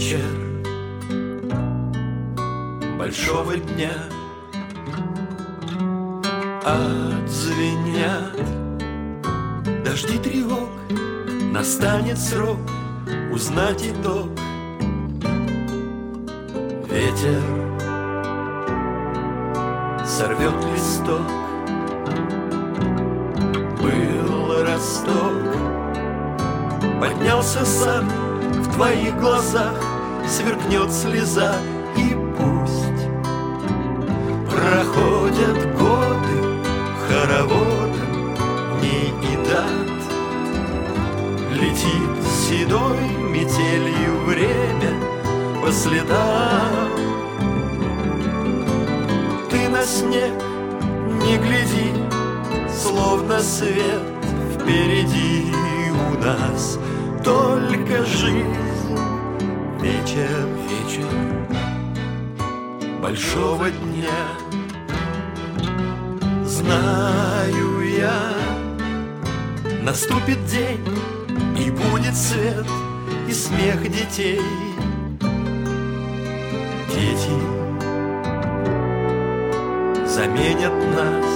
вечер большого дня. Отзвенят дожди тревог, настанет срок узнать итог. Ветер сорвет листок, был росток, поднялся сад, в твоих глазах сверкнет слеза. И пусть проходят годы хороводом дней и дат, летит седой метелью время по следам. Ты на снег не гляди, словно свет впереди у нас только жизнь. Вечер, вечер большого дня. Знаю я, наступит день, и будет свет и смех детей. Дети заменят нас.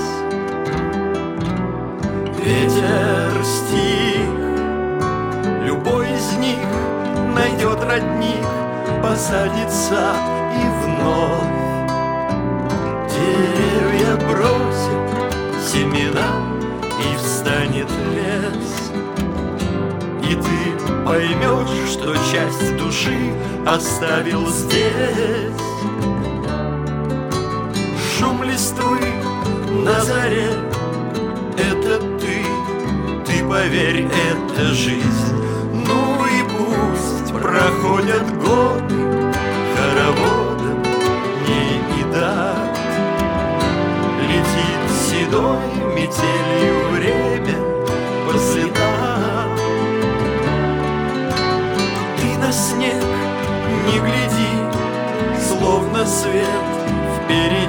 Ветер стих, любой из них найдет родник, посадит сад и вновь деревья бросят семена, и встанет лес. И ты поймешь, что часть души оставил здесь. Шум листвы на заре — это ты поверь, это жизнь. Ну и пусть проходят годы хороводом дней и дат, летит седой метелью время по следам. Ты на снег не гляди, словно свет впереди